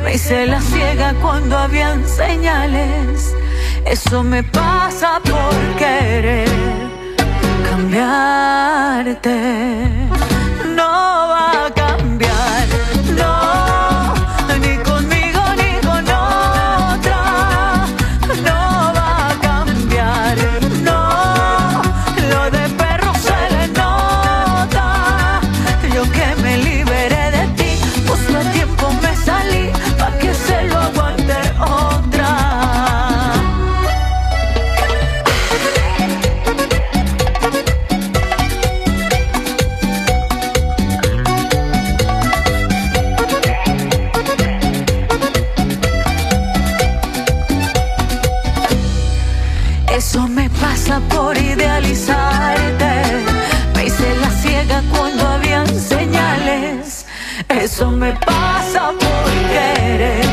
Me hice la ciega cuando habían señales. Eso me pasa por querer cambiarte. No va a cambiar, no, ni conmigo ni con otra. No va a cambiar, no, lo de perro se le nota. Yo que me liberé de ti, justo a tiempo me salí, pa' que se lo aguante otra. Eso me pasa por idealizarte. Me hice la ciega cuando habían señales. Eso me pasa por querer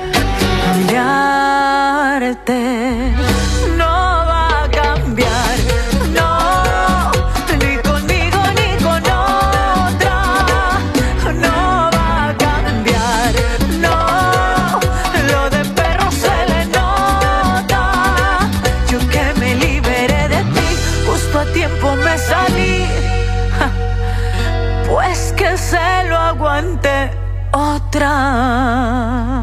cambiarte. No va a cambiar, no, ni conmigo ni con otra. No va a cambiar, no, lo de perro se le nota. Yo que me liberé de ti, justo a tiempo me salí. Ja, pues que se lo aguante otra.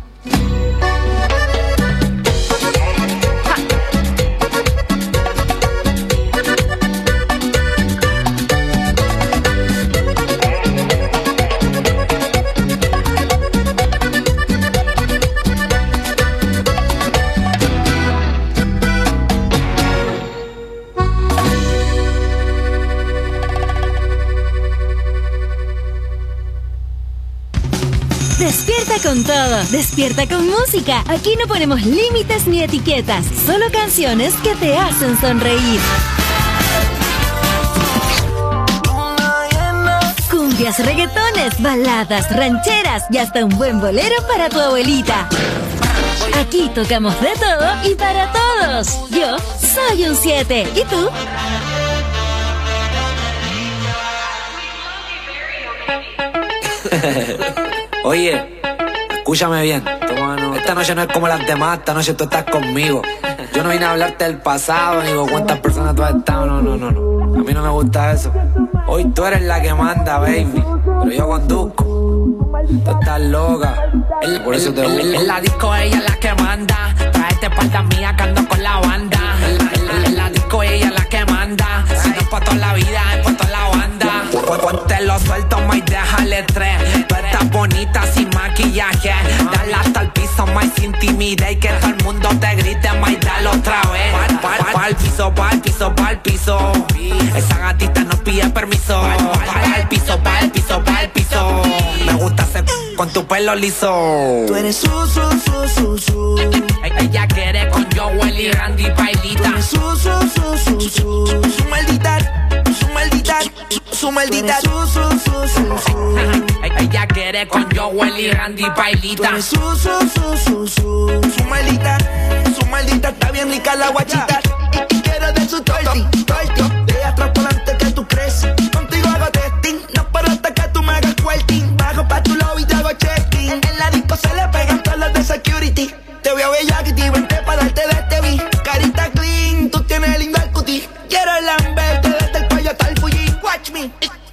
Despierta con todo, despierta con música. Aquí no ponemos límites ni etiquetas, solo canciones que te hacen sonreír. Cumbias, reggaetones, baladas, rancheras y hasta un buen bolero para tu abuelita. Aquí tocamos de todo y para todos. Yo soy un 7. ¿Y tú? Oye, escúchame bien. Esta noche no es como las demás, esta noche tú estás conmigo. Yo no vine a hablarte del pasado, ni con cuántas personas tú has estado, no. A mí no me gusta eso. Hoy tú eres la que manda, baby, pero yo conduzco. Tú estás loca, por eso te busco. En la disco ella es la que manda. Tráete espalda mía que ando con la banda. En la disco ella es la que manda. Si no es pa' toda la vida, es pa' toda la banda. Ponte lo suelto, ma, y déjale tres. Tú estás bonita sin maquillaje. Dale hasta el piso, ma, y sin timidez. Y que todo el mundo te grite, ma, y dale otra vez. Pa'l piso, pa'l piso, pa'l piso. Esa gatita no pide permiso. Pa'l piso, pa'l piso, pa'l piso. Me gusta hacer con tu pelo liso. Tú eres su. Ella quiere con Joel y Randy Pailita. Tú eres su maldita. Su maldita. Ella quiere con Joel y Randy Pailita. Tú eres su maldita. Su maldita, está bien rica la guachita. Y quiero de su torti. De atrás por delante que tú crees. Contigo hago testing. No paro hasta que tú me hagas twerking. Bajo pa' tu lobby y te hago checking. En la disco se le pegan todos los de security. Te veo bella que te vente para darte de este beat. Carita clean, tú tienes lindo el cutie. Quiero lamberte desde el cuello hasta el fuji. Watch me.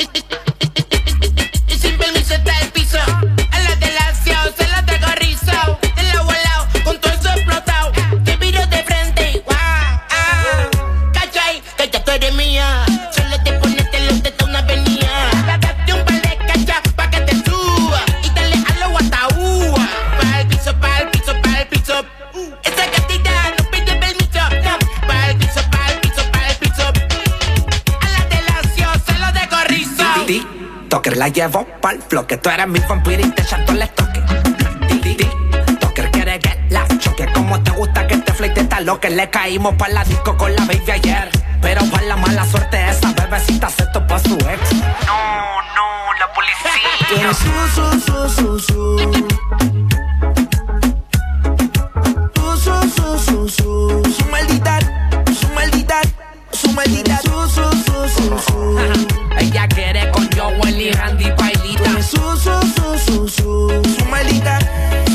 Y sin permiso está el piso. A la de la ciao se la traigo rizao. El agua al lado, con todo eso explotado. Te miro de frente, cachai, que ya tú eres mía. Solo te pones lo de una avenida. Date un par de cachas pa' que te suba. Y dale a lo guataúa. Pa'l piso, pa'l piso, pa'l piso. Esa gatita no pide permiso. No, pa'l piso, pa'l piso, pa'l piso. A la de la ciao se lo dejo rizao. Toker la llevo pa'l flow, que tú eres mi vampiro y te echato el toque. Toker quiere que la choque, como te gusta que te fleite tal lo que le caímos pa' la disco con la baby ayer. Pero pa' la mala suerte esa bebecita aceptó pa' su ex. No, la policía. Tú eres su. Su maldita. Ella quiere con Joel y Randy Pailita. Su maldita.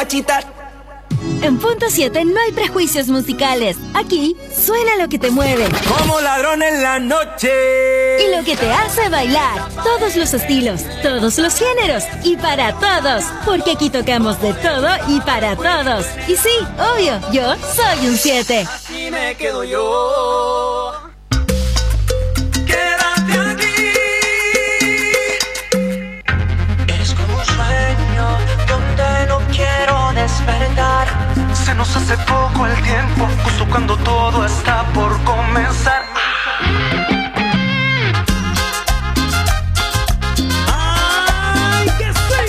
guachita. En Punto 7 no hay prejuicios musicales. Aquí suena lo que te mueve. Como ladrón en la noche. Y lo que te hace bailar. Todos los estilos, todos los géneros. Y para todos. Porque aquí tocamos de todo y para todos. Y sí, obvio, yo soy un 7. Así me quedo yo. Quédate aquí. Es como un sueño donde no quiero despertar. Se nos hace poco el tiempo, justo cuando todo está por comenzar. ¡Ay, que sí!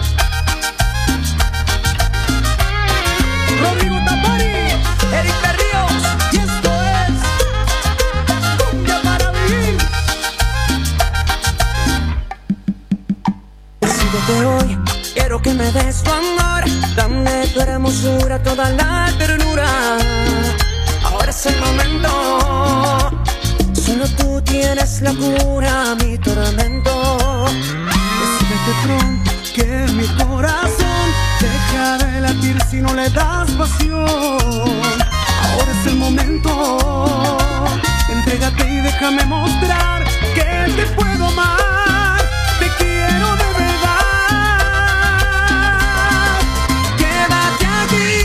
Rodrigo Tapari, Eric Berríos, y esto es Cumbia para Vivir. Decídete hoy, quiero que me des tu amor. Dame tu hermosura, toda la ternura. Ahora es el momento. Solo tú tienes la cura, mi tormento. Decídete pronto que mi corazón deja de latir si no le das pasión. Ahora es el momento. Entrégate y déjame mostrar que te puedo amar. Te quiero de verdad. Quédate aquí.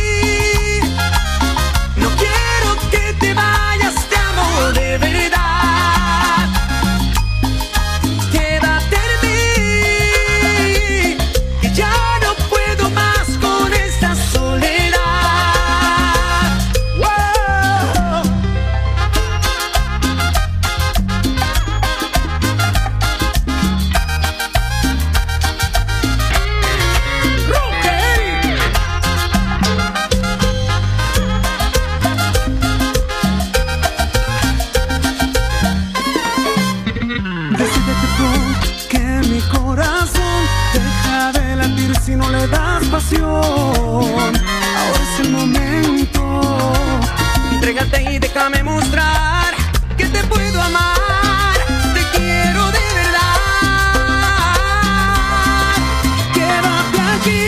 No quiero que te vayas, te amo de verdad. Quédate en mí, que ya no puedo más con esta soledad. Wow. Decídete pronto que mi corazón deja de latir si no le das pasión. Ahora es el momento. Entrégate y déjame mostrar que te puedo amar. Te quiero de verdad. Quédate aquí.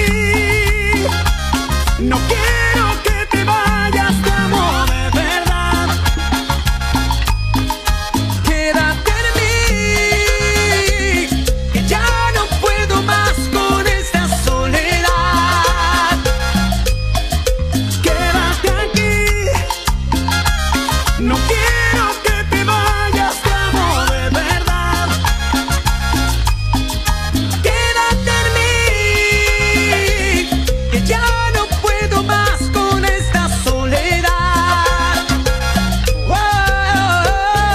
No quiero que te vayas, te amo de verdad. Quédate en mí, que ya no puedo más con esta soledad. Quédate aquí. No quiero que te vayas, te amo de verdad. Quédate en mí, que ya no puedo más con esta soledad. Wow.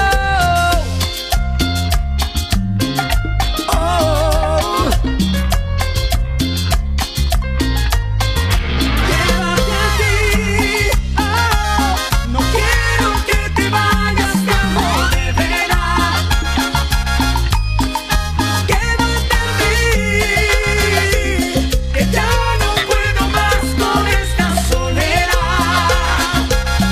Oh. Quédate aquí. Oh. No quiero que te vayas, te amo de verdad. Quédate en mí, que ya no puedo más con esta soledad.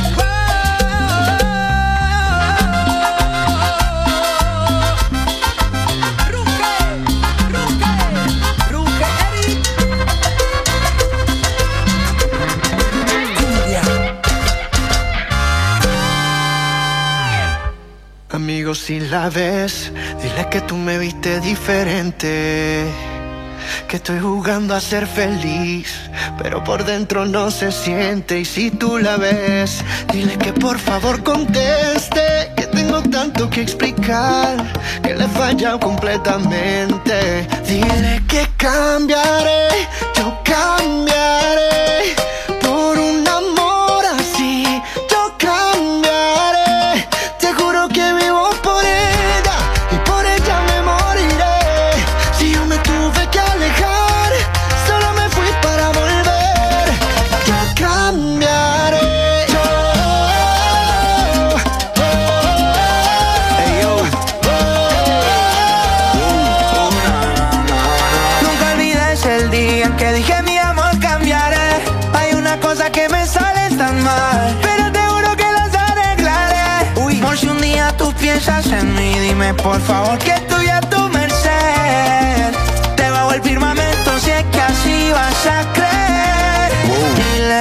Ruge, Eric. Cumbia. Amigo, si la ves, dile que tú me viste diferente. Que estoy jugando a ser feliz, pero por dentro no se siente. Y si tú la ves, dile que por favor conteste. Que tengo tanto que explicar, que le he fallado completamente. Dile que cambiaré, yo cambiaré. Por un amor así, yo cambiaré. Te juro que vivo por ella y por ella me moriré. Si yo me tuve que alejar, solo me fui para volver. Yo cambiaré. Nunca olvides el día en que dije mi amor cambiaré. Hay una cosa que me sale tan mal, pero te juro que las arreglaré. Uy, por si un día tú piensas en mí, dime por favor que estoy a tu merced. Te bajo el firmamento si es que así vas a creer.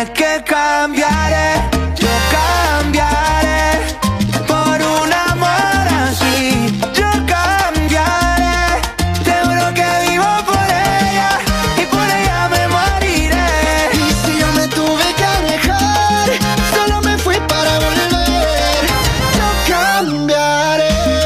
es que cambiaré, yo cambiaré por un amor así. Yo cambiaré, te juro que vivo por ella y por ella me moriré. Y si yo me tuve que alejar, solo me fui para volver. Yo cambiaré.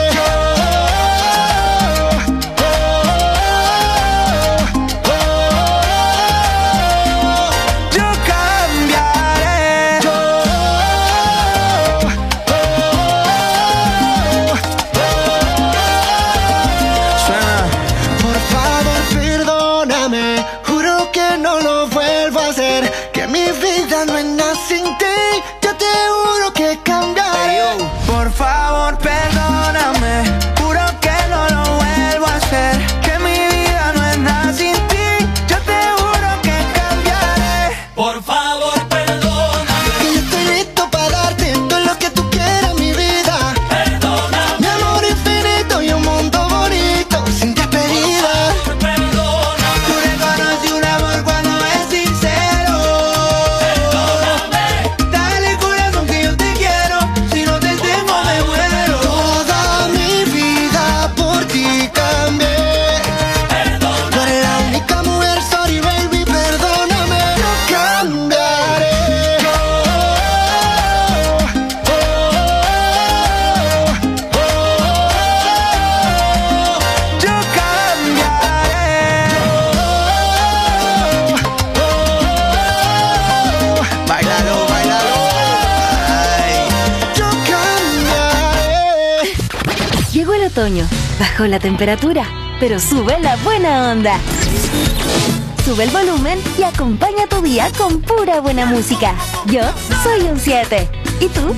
Otoño, bajó la temperatura, pero sube la buena onda. Sube el volumen y acompaña tu día con pura buena música. Yo soy un 7. ¿Y tú?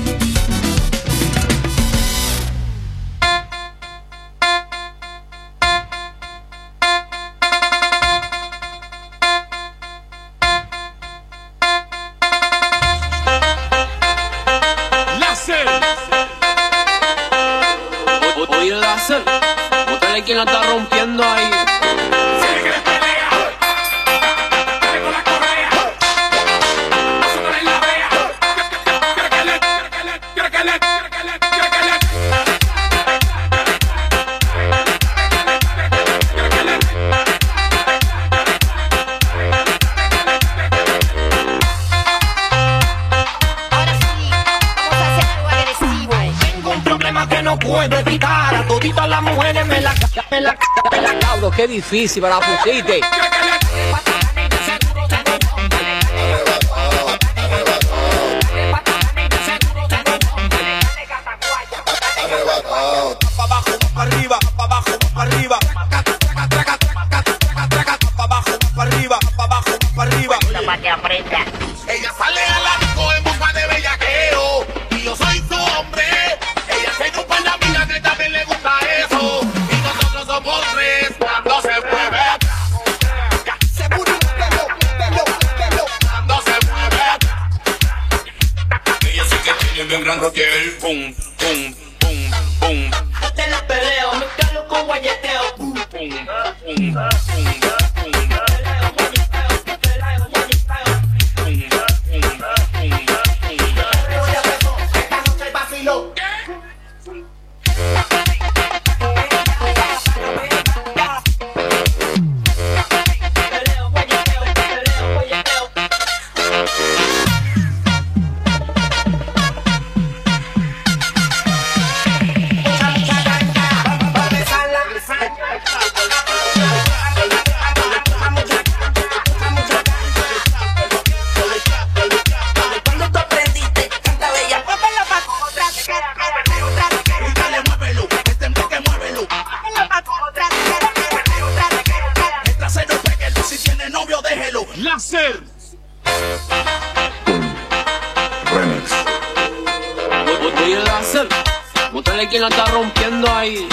¿Quién la está rompiendo ahí? Qué difícil para la pusiste. Ella sale a la disco en busca de bellaqueo y yo soy su hombre. Ella tiene un par de amigas que también le gusta eso y nosotros somos tres cuando se mueve. Cuando se mueve. Ella sí que tiene bien gran roquel. Pum, pum, pum, pum. Te la peleo, me calo con guayeteo. Pum, pum, pum, pum. Láser. Remix. Voy a láser. Búscale quién la está rompiendo ahí.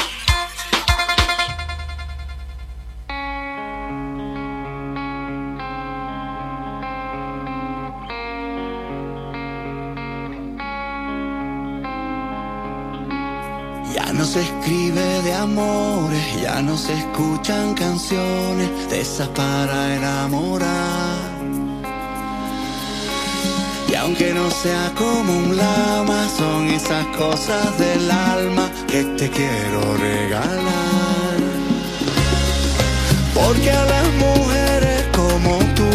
Ya no se escribe de amores, ya no se escuchan canciones de esas para enamorar. aunque no sea como un lama, son esas cosas del alma que te quiero regalar. Porque a las mujeres como tú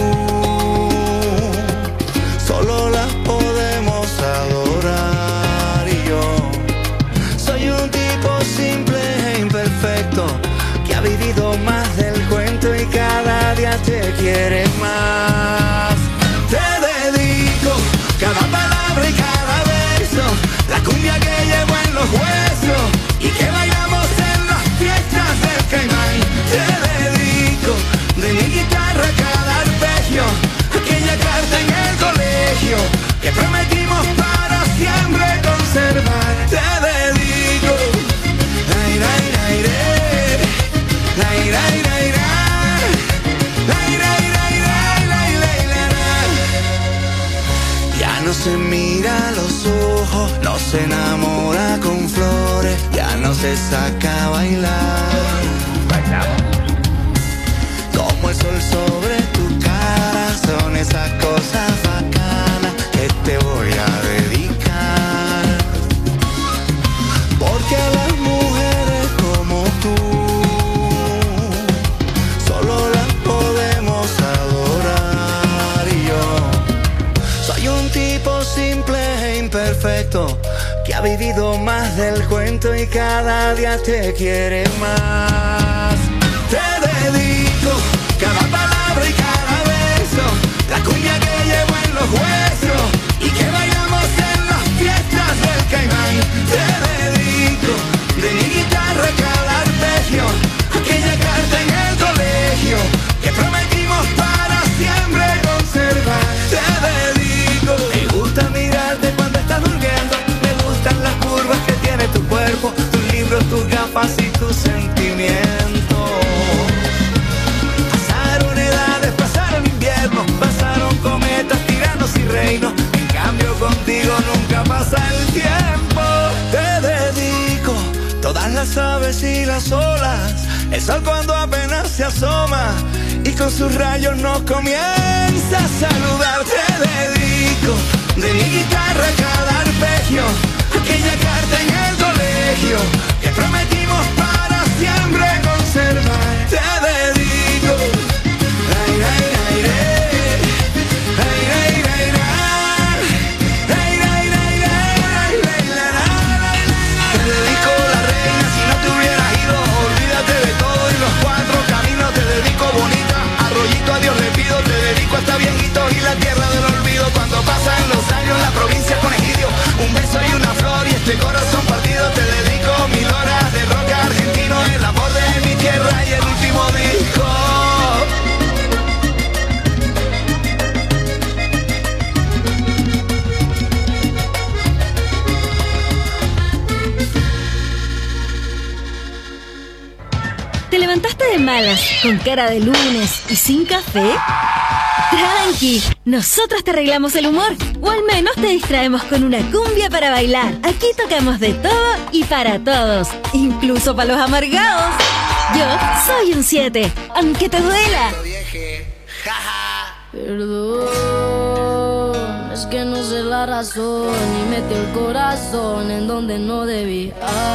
solo las podemos adorar. Y yo soy un tipo simple e imperfecto que ha vivido más del cuento y cada día te quiere más. Te dedico cada palabra y cada beso, la cumbia que llevo en los huesos y que bailamos en las fiestas del Caimán. Te dedico de mi guitarra cada arpegio, aquella carta en el colegio que prometimos para siempre conservar. Te dedico ay, ay, ay, ay, ay, ay, ay, ay. No se mira a los ojos, no se enamora con flores, ya no se saca a bailar. Bailamos. Como el sol sobre tu cara, son esas cosas bacanas que te voy a dedicar. Porque a las mujeres como tú solo las podemos adorar. Y yo soy un tipo simple e imperfecto que ha vivido más del cuento y cada día te quiere más. Te dedico cada palabra y cada beso, la cumbia que llevo en los huesos y que bailamos en las fiestas del Caimán. Te dedico de mi guitarra cada arpegio, aquella carta en el colegio que prometimos para siempre conservar. Te dedico. Me gusta mirarte cuando estás durmiendo, me gustan las curvas que tiene tu cuerpo, tus libros, tus gafas y tus sentimientos. Pasaron edades, pasaron inviernos, pasaron cometas, tiranos y reinos. En cambio contigo nunca pasa el tiempo. Te dedico todas las aves y las olas, el sol cuando apenas se asoma y con sus rayos nos comienza a saludar. Te dedico de mi guitarra cada arpegio, aquella carta en el colegio que prometimos para siempre conservar. Te dedico ay, ay, ay, ay, ay, ay, ay, ay, ay, ay, ay, te dedico la reina, si no te hubieras ido, olvídate de todo y los cuatro caminos. Te dedico bonita, arroyito a Dios le pido. Te dedico hasta viejitos y la tierra del olvido. Cuando pasan los años la provincia con egidio, un beso y una flor y este corazón partido. Te dedico 1000 horas de rock argentino, el amor de mi tierra y el último disco. ¿Te levantaste de malas, con cara de lunes y sin café? Tranqui, nosotros te arreglamos el humor, o al menos te distraemos con una cumbia para bailar. Aquí tocamos de todo y para todos, incluso para los amargados. Yo soy un 7, aunque te duela. Perdón, es que no sé la razón y metí el corazón en donde no debía.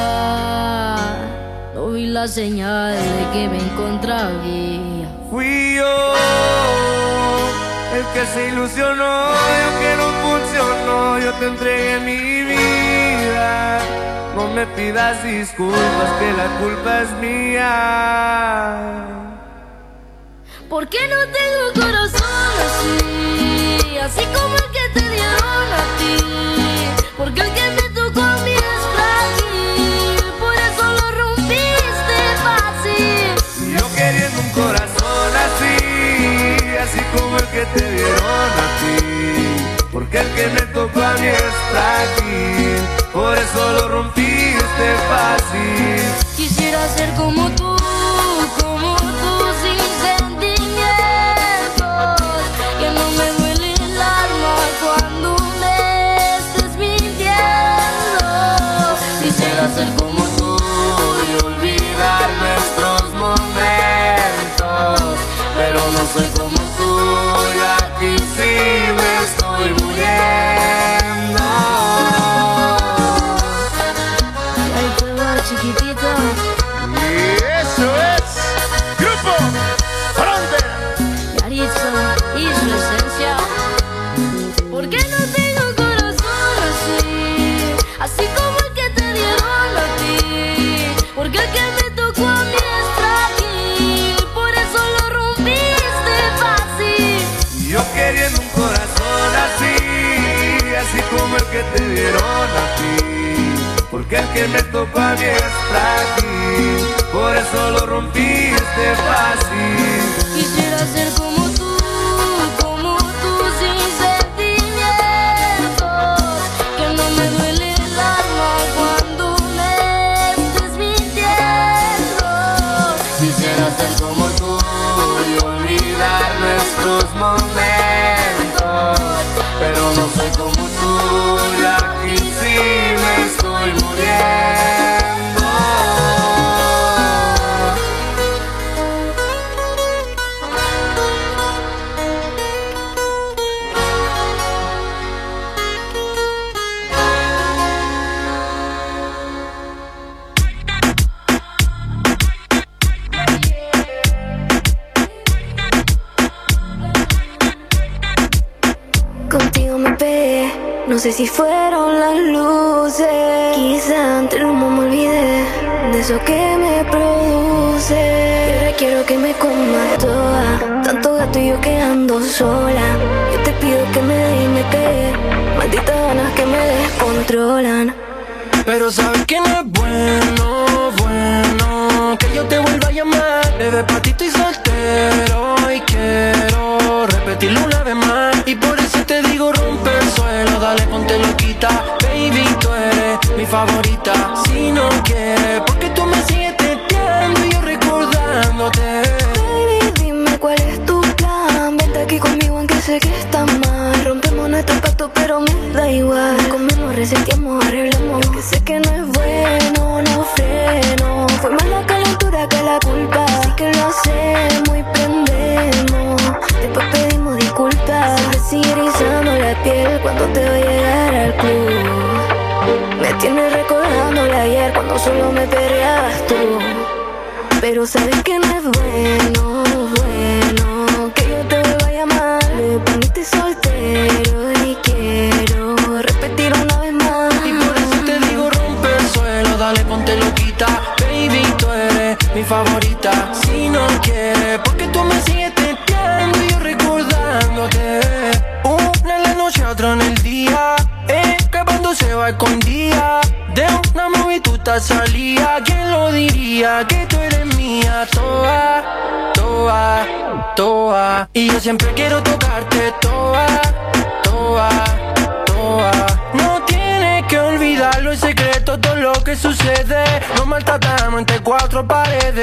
No vi la señal de que me encontraba. Fui yo el que se ilusionó y aunque no funcionó, yo te entregué mi vida. No me pidas disculpas, que la culpa es mía. ¿Por qué no tengo el corazón así? Así como el que te dieron a ti. Porque el que me tocó a mí es frágil, por eso lo rompiste fácil. Yo queriendo un corazón así, así como el que te dieron a ti. Porque el que me tocó a mí es frágil, por eso lo rompiste fácil. Quisiera ser como tú sin sentimientos, que no me duele el alma cuando me estés mintiendo. Quisiera ser como tú y olvidar nuestros momentos, pero no soy como tú y aquí sí me estoy muriendo. que me tocó a mí es frágil, por eso lo rompiste fácil. Quisiera ser como tú sin sentimientos, que no me duele el alma cuando me estés mintiendo. Quisiera ser como tú y olvidar nuestros momentos, pero no soy como tú y aquí sí me estoy muriendo. Contigo me pegué, no sé si fueron las luces. Quizá entre el humo me olvidé de eso que me produce. Ahora quiero que me comas toda, tanto gato y yo que ando sola. Yo te pido que me dé y me pegue, malditas ganas que me descontrolan. Pero sabes que no es bueno que yo te vuelva a llamar. Bebé, pa' ti estoy soltero y quiero repetirlo una vez más. Y por eso te digo rompe el suelo, dale ponte loquita. Baby, tú eres mi favorita. Si no quieres, porque tú me sigues testeando y yo recordándote. Baby, dime cuál es tu plan. Vente aquí conmigo aunque sé que está mal. Rompemos nuestro pacto pero me da igual. Comemos, reseteamos, arreglamos. Que sé que no es bueno, no freno. Fue más la calentura que la culpa. Así que lo hacemos y prendemos. Después pedimos disculpas. Me sigue erizando la piel cuando te voy a llegar al club. Me tienes recordándole ayer cuando solo me perreabas tú. Pero sabes que no es bueno que yo te vuelva a llamar. Me poniste soltero y quiero repetir una vez más. Y por eso te digo rompe el suelo, dale ponte loquita. Baby, tú eres mi favorita. Si no quieres, porque tú me sigues testeando y yo recordándote. Una en la noche, otra en el día, escapándose va escondida. De una movie tú te salía. ¿Quién lo diría? Que tú eres mía. Toa, toa, toa. Y yo siempre quiero tocarte. Toa, toa, toa. No tienes que olvidarlo, es secreto todo lo que sucede. Nos maltratamos entre cuatro paredes.